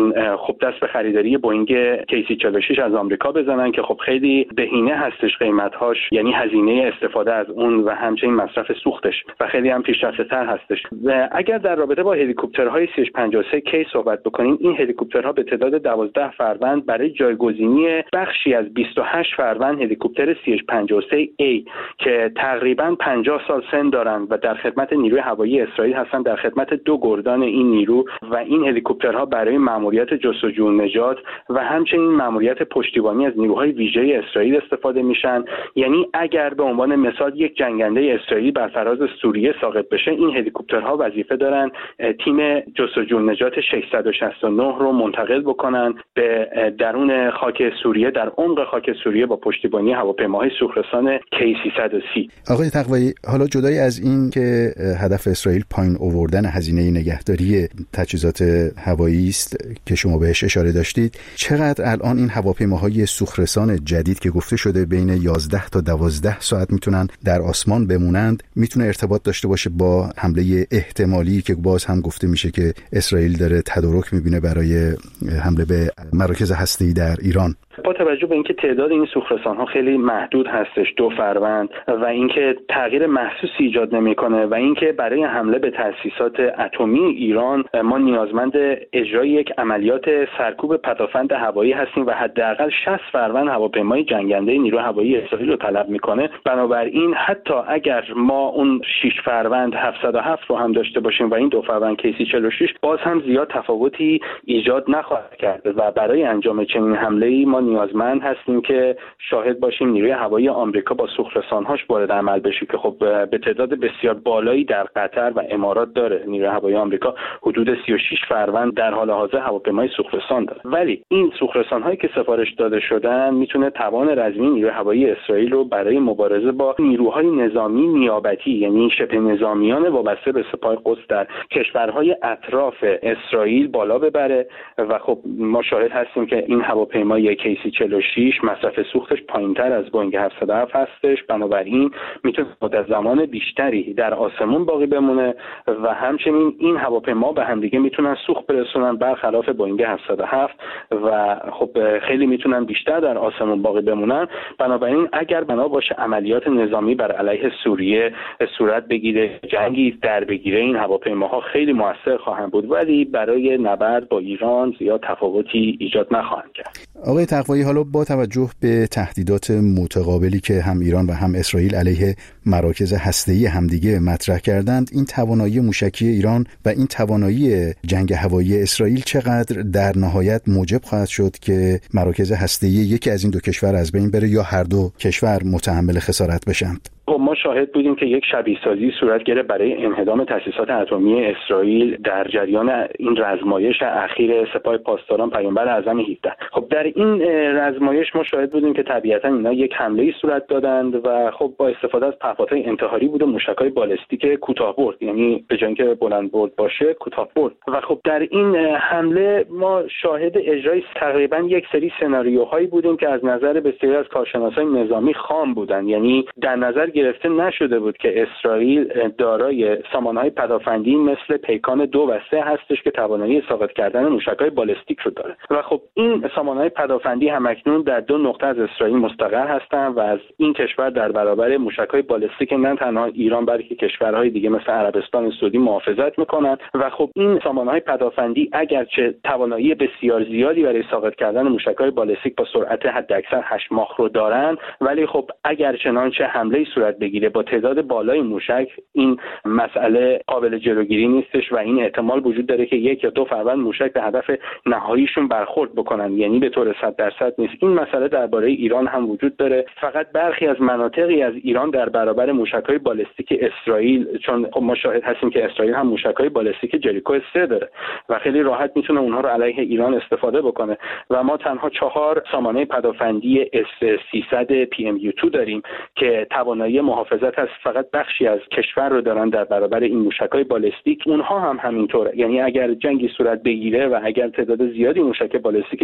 خب دست به خریداری بوئینگ کی سی چهل و شش از آمریکا بزنن که خب خیلی بهینه هستش قیمت‌هاش، یعنی هزینه استفاده از اون و همچنین مصرف سوختش و خیلی هم پیشرفته‌تر هستش. و اگر در رابطه با هلیکوپترهای سی اچ پنجاه و سه کی صحبت بکنیم، این هلیکوپترها به تعداد دوازده فروند برای جایگزینی بخشی از بیست و هشت فروند هلیکوپتر سی اچ پنجاه و سه ای که تقریباً پنجاه سال سن دارند و در خدمت نیروی هوایی اسرائیل هستند، در خدمت دو گردان این نیرو و این هلیکوپترها برای ماموریت جستجو و نجات و همچنین ماموریت پشتیبانی از نیروهای ویژه اسرائیل استفاده میشن. یعنی اگر به عنوان مثال یک جنگنده اسرائیلی بر فراز سوریه ساقط بشه، این هلیکوپترها وظیفه دارن تیم جستجو و نجات ششصد و شصت و نه رو منتقل بکنن به درون خاک سوریه، در عمق خاک سوریه با پشتیبانی هواپیماهای سوخترسان کی سیصد و سی. آقای تقوایی، حالا جدای از این که هدف اسرائیل پایین آوردن هزینه نگهداری تجهیزات هوایی است که شما بهش اشاره داشتید، چقدر الان این هواپیماهای سوخترسان جدید که گفته شده بین یازده تا دوازده ساعت میتونن در آسمان بمونند میتونه ارتباط داشته باشه با حمله احتمالی که باز هم گفته میشه که اسرائیل داره تدارک میبینه برای حمله به مراکز هسته‌ای در ایران؟ با توجه به اینکه تعداد این سوخترسان‌ها خیلی محدود هستش، دو فروند، و اینکه تغییر محسوسی ایجاد نمی‌کنه و اینکه برای حمله به تأسیسات اتمی ایران ما نیازمند اجرای یک عملیات سرکوب پدافند هوایی هستیم و حداقل شصت فروند هواپیمای جنگنده نیروی هوایی اسرائیل رو طلب می‌کنه. بنابراین حتی اگر ما اون شش فروند هفتصد و هفت رو هم داشته باشیم و این دو فروند کی سی چهل و شش، باز هم زیاد تفاوتی ایجاد نخواهد کرد و برای انجام چنین حمله‌ای ما نیازمند هستیم که شاهد باشیم نیروی هوایی آمریکا با سوخترسان‌هاش وارد عمل بشه که خب به تعداد بسیار بالایی در قطر و امارات داره. نیروی هوایی آمریکا حدود سی و شش فروند در حال حاضر هواپیمای سوخترسان داره، ولی این سوخترسان‌هایی که سفارش داده شدن میتونه توان رزمی نیروی هوایی اسرائیل رو برای مبارزه با نیروهای نظامی نیابتی، یعنی شبه نظامیان وابسته به سپاه قدس در کشورهای اطراف اسرائیل بالا ببره و خب ما شاهد هستیم که این هواپیمای کی سی چهل و شش مصرف سوختش پایینتر از بوئینگ هفتصد و هفت هستش، بنابراین میتونه مدت زمان بیشتری در آسمون باقی بمونه و همچنین این هواپیما به همدیگه میتونن سوخت برسونن برخلاف بوئینگ هفتصد و هفت و خب خیلی میتونن بیشتر در آسمون باقی بمونن. بنابراین اگر بنا باشه عملیات نظامی بر علیه سوریه صورت بگیره، جنگی در بگیره، این هواپیماها خیلی موثر خواهند بود، ولی برای نبرد با ایران زیاد تفاوتی ایجاد نخواهند کرد. آقای تقوایی، حالا با توجه به تهدیدات متقابلی که هم ایران و هم اسرائیل علیه مراکز هسته‌ای همدیگه مطرح کردند، این توانایی موشکی ایران و این توانایی جنگ هوایی اسرائیل چقدر در نهایت موجب خواهد شد که مراکز هسته‌ای یکی از این دو کشور از بین بره یا هر دو کشور متحمل خسارت بشند؟ ما شاهد بودیم که یک شبیه سازی صورت گرفت برای انهدام تأسیسات اتمی اسرائیل در جریان این رزمایش اخیر سپاه پاسداران پیامبر اعظم هفده. خب در این رزمایش ما شاهد بودیم که طبیعتا اینا یک حمله صورت دادند و خب با استفاده از پهپادهای انتحاری بود و موشک‌های بالستیک کوتاه‌برد، یعنی به جای اینکه بلند برد باشه کوتاه‌برد. و خب در این حمله ما شاهد اجرای تقریبا یک سری سناریوهایی بودیم که از نظر بسیاری از کارشناسان نظامی خام بودند، یعنی در نظر گرفته نشده بود که اسرائیل دارای سامانه‌های پدافندی مثل پیکان دو و سه هستش که توانایی ساقط کردن موشک‌های بالستیک رو داره و خب این سامانه‌های پدافندی همکنون در دو نقطه از اسرائیل مستقر هستند و از این کشور در برابر موشک‌های بالستیک نه تنها ایران بلکه کشورهای دیگه مثل عربستان سعودی محافظت می‌کنند و خب این سامانه‌های پدافندی اگرچه توانایی بسیار زیادی برای ساقط کردن موشک‌های بالستیک با سرعت حداکثر هشت ماخ رو دارند، ولی خب اگر چنانچه حمله صورت بگیره با تعداد بالای موشک، این مسئله قابل جلوگیری نیستش و این احتمال وجود داره که یک یا دو فروند موشک به هدف نهاییشون برخورد بکنن، یعنی به طور صد درصد نیست. این مسئله درباره ایران هم وجود داره، فقط برخی از مناطقی از ایران در برابر موشک‌های بالستیک اسرائیل، چون خب ما شاهد هستیم که اسرائیل هم موشک‌های بالستیک جریکو سه داره و خیلی راحت میتونه اونها رو علیه ایران استفاده بکنه و ما تنها چهار سامانه پدافندی اس سیصد پی ام یو دو داریم که توانایی محافظت هست، فقط بخشی از کشور رو دارن در برابر این موشک‌های بالستیک. اونها هم همینطوره، یعنی اگر جنگی صورت بگیره و اگر تعداد زیادی موشک بالستیک جریکو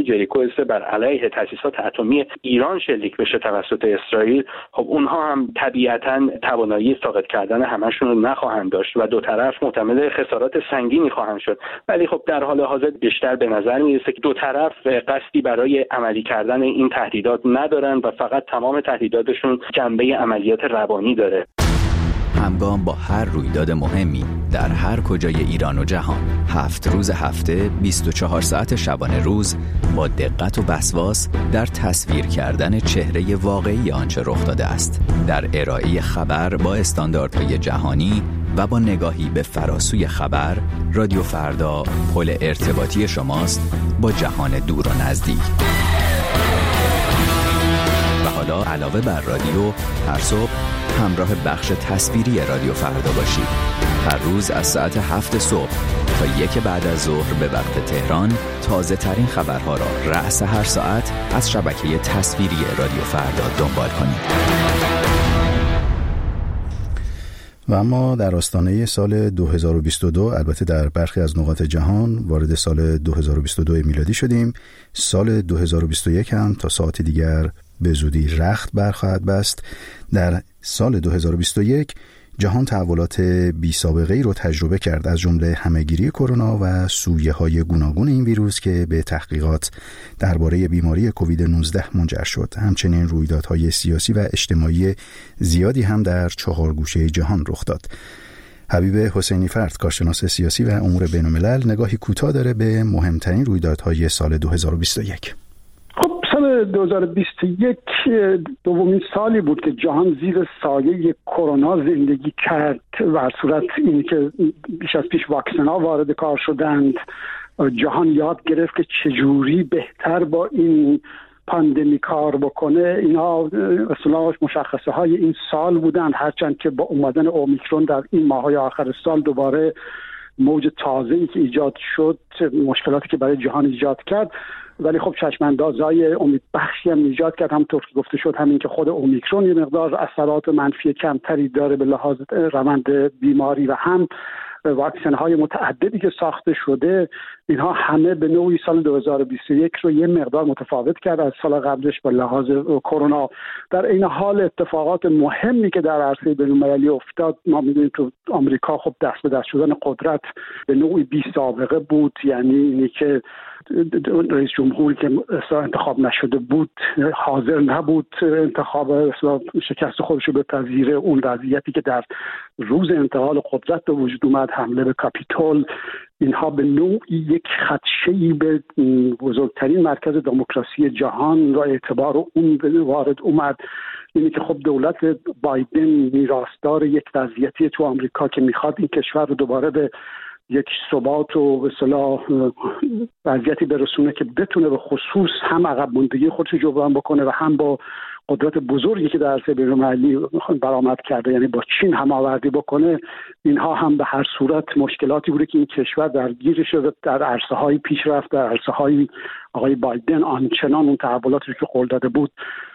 مبارزه بر علیه تأسیسات اتمی ایران شلیک بشه توسط اسرائیل، خب اونها هم طبیعتاً توانایی ساقط کردن همشون رو نخواهند داشت و دو طرف محتمل خسارات سنگینی خواهند شد. ولی خب در حال حاضر بیشتر به نظر میرسه که دو طرف قصدی برای عملی کردن این تهدیدات ندارن و فقط تمام تهدیداتشون جنبه عملیات روانی داره. همگام با هر رویداد مهمی در هر کجای ایران و جهان، هفت روز هفته، بیست و چهار ساعت شبانه روز، با دقت و وسواس در تصویر کردن چهره واقعی آنچه رخ داده است، در ارائه خبر با استانداردهای جهانی و با نگاهی به فراسوی خبر، رادیو فردا پل ارتباطی شماست با جهان دور و نزدیک. و حالا علاوه بر رادیو، هر صبح همراه بخش تصویری رادیو فردا باشید. هر روز از ساعت هفت صبح تا یک بعد از ظهر به وقت تهران، تازه ترین خبرها را رأس هر ساعت از شبکه تصویری رادیو فردا دنبال کنید. و اما در آستانه سال دو هزار و بیست و دو، البته در برخی از نقاط جهان وارد سال دو هزار و بیست و دو میلادی شدیم. سال دو هزار و بیست و یک هم تا ساعت دیگر به زودی رخت برخواهد بست. در سال دو هزار و بیست و یک جهان تحولات بی سابقه ای رو تجربه کرد، از جمله همهگیری کرونا و سویه‌های گوناگون این ویروس که به تحقیقات درباره بیماری کووید نوزده منجر شد. همچنین رویدادهای سیاسی و اجتماعی زیادی هم در چهار گوشه جهان رخ داد. حبیب حسینی فرد، کارشناس سیاسی و امور بین‌الملل، نگاهی کوتاه داره به مهمترین رویدادهای سال دو هزار و بیست و یک. خب سال دو هزار و بیست و یک دومین سالی بود که جهان زیر سایه کرونا زندگی کرد و از صورت اینی که بیش از پیش واکسن ها وارد کار شدند. جهان یاد گرفت که چجوری بهتر با این پاندمی کار بکنه. اینا اصلا مشخصه های این سال بودند، هرچند که با اومدن اومیکرون در این ماهای آخر سال دوباره موج تازه‌ای که ایجاد شد، مشکلاتی که برای جهان ایجاد کرد، ولی خب چشماندازهای امیدبخشی هم ایجاد کرد. همونطور که گفته شد، همین که خود اومیکرون یه مقدار اثرات منفی کمتری داره به لحاظ روند بیماری و هم واکسن های متعددی که ساخته شده، اینها همه به نوعی سال دو هزار و بیست و یک رو یه مقدار متفاوت کرد از سال قبلش به لحاظ کرونا. در این حال اتفاقات مهمی که در عرصه بین‌المللی افتاد، ما می‌دونیم تو آمریکا خب دست به دست شدن قدرت به نوعی بی سابقه بود، یعنی اینی که رئیس جمهوری که اصلا انتخاب نشده بود حاضر نبود انتخاب اصلا شکست خودش رو بپذیره. اون وضعیتی که در روز انتقال قدرت به وجود اومد، حمله به کاپیتول، اینها به نوعی یک خدشه‌ای به بزرگترین مرکز دموکراسی جهان و اعتبار اون وارد اومد. اینی که خب دولت بایدن میراثدار یک وضعیتی تو آمریکا که میخواد این کشور رو دوباره به یک ثبات و به اصطلاح وضعیتی برسونه که بتونه به خصوص هم عقب ماندگی خودش جبران بکنه و هم با قدرت بزرگی که در عرصه بین‌المللی برآمد کرده، یعنی با چین هماوردی بکنه. اینها هم به هر صورت مشکلاتی بوده که این کشور درگیر شده در عرصه‌های پیشرفت، در عرصه‌های آقای بایدن آنچنان اون تحولاتی که قول داده بود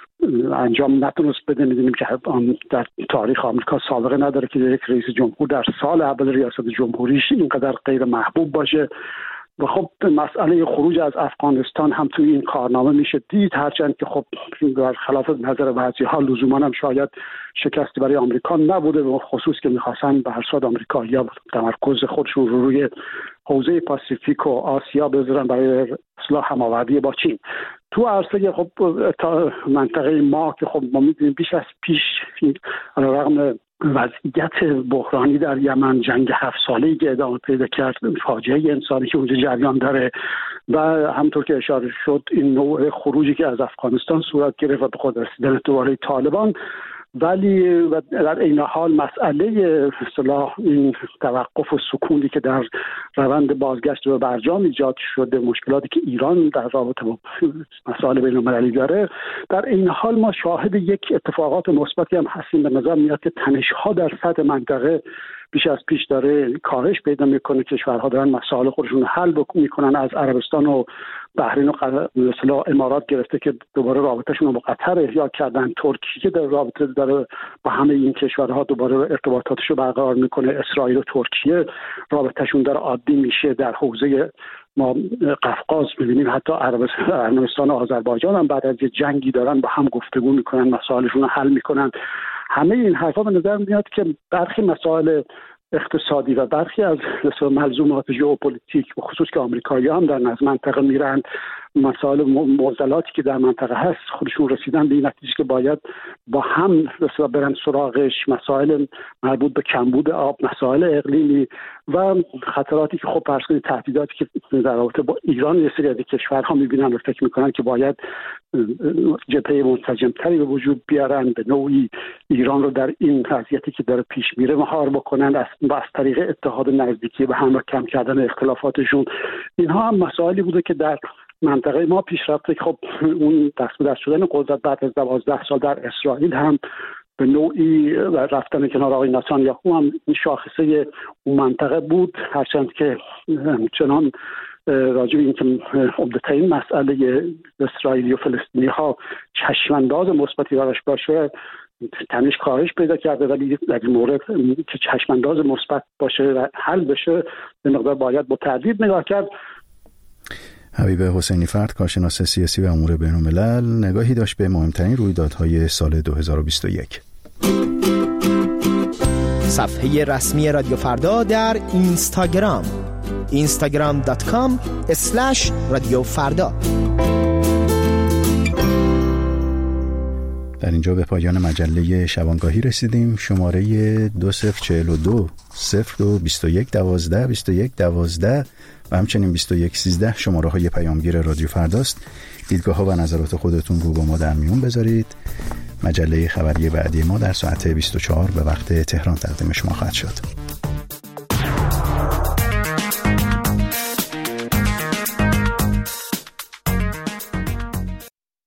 انجام نتونست بده. می‌دونیم که در تاریخ آمریکا سابقه نداره که یک رئیس جمهور در سال اول ریاست جمهوریش اینقدر غیر محبوب باشه. و خب مسئله خروج از افغانستان هم توی این کارنامه میشه دید، هرچند که خب در خلاف نظر بعضی‌ها لزوما هم شاید شکستی برای آمریکا نبوده، به خصوص که می‌خواستن به هر صورت آمریکایی‌ها تمرکز خودشون رو روی حوزه پاسیفیک و آسیا بذارن برای اصلاح هماوردی با چین. تو عرصه خب تا منطقه ما که خب ما می‌دونیم بیش از پیش علیرغم وضعیت بحرانی در یمن، جنگ هفت ساله‌ای که ادامه پیدا کرد، فاجعه انسانی که اونجا جریان داره و همونطور که اشاره شد این نوع خروجی که از افغانستان صورت گرفت و به خود رسیدن دوباره طالبان، ولی در این حال مسئله اصطلاح این توقف و سکونی که در روند بازگشت به برجام ایجاد شده، مشکلاتی که ایران در رابطه با مسائل بین‌المللی داره، در این حال ما شاهد یک اتفاقات مثبتی هم هستیم. به نظر میاد که تنش‌ها در سطح منطقه بیش از پیش داره کاهش پیدا میکنه. کشورها دارن مسائل خودشون حل میکنن، از عربستان و بحرین و مثلا امارات گرفته که دوباره رابطهشون رو با قطر احیا کردن، ترکیه که در رابطه داره با همه این کشورها دوباره ارتباطاتش رو برقرار میکنه، اسرائیل و ترکیه رابطهشون داره عادی میشه. در حوزه ما قفقاز می‌بینیم حتی عربستان و آذربایجان هم بعد از یه جنگی دارن با هم گفتگو میکنن، مسائلشون رو حل میکنن. همه این حرفا به نظر میاد که برخی مسائل اقتصادی و برخی از ملزومات ژئوپلیتیک به خصوص که آمریکایی‌ها هم در از منطقه میرن، مسائل معضلاتی که در منطقه هست خودشون رسیدن به این نتیجه که باید با هم مثلا برن سراغش، مسائل مربوط به کمبود آب، مسائل اقلیمی و خطراتی که خب فرض کنید تهدیداتی که در رابطه با ایران یه سری از کشورها میبینن و فکر میکنن که باید جبهه منسجمتری به وجود بیارن، به نوعی ایران رو در این وضعیتی که داره پیش میره مهار بکنن از, از طریق اتحاد نزدیکی به هم و کم کردن اختلافاتشون. اینها هم مسائلی بوده که در منطقه ما پیش رفته که خب اون دست به دست شدن قدرت بعد از دوازده سال در اسرائیل هم به نوعی رفتن کنار آقای نتانیاهو هم این شاخصه اون منطقه بود، هرچند که چنان راجع به اینکه عمدترین مسئله اسرائیلی و فلسطینی ها چشمانداز مثبتی براش باشه تنش کاهش پیدا کرده، ولی در این مورد که چشمانداز مثبت باشه و حل بشه به مقدار باید با تردید نگاه کرد. حبیب حسینی فرد، کارشناس سیاسی و امور بین‌الملل، نگاهی داشت به مهمترین رویدادهای سال دو هزار و بیست و یک. صفحه رسمی رادیو فردا در اینستاگرام اینستاگرام دات کام اسلش رادیو فردا. در اینجا به پایان مجله شبانگاهی رسیدیم. شماره دو صفر چهل و دو صفر دو بیست و یک دوازده بیست و یک دوازده و همچنین بیست و یک سیزده شماره های پیامگیر رادیو فرداست. دیدگاه ها و نظرات خودتون رو با ما در میون بذارید. مجله خبری بعدی ما در ساعت بیست و چهار به وقت تهران تقدیم شما خواهد شد.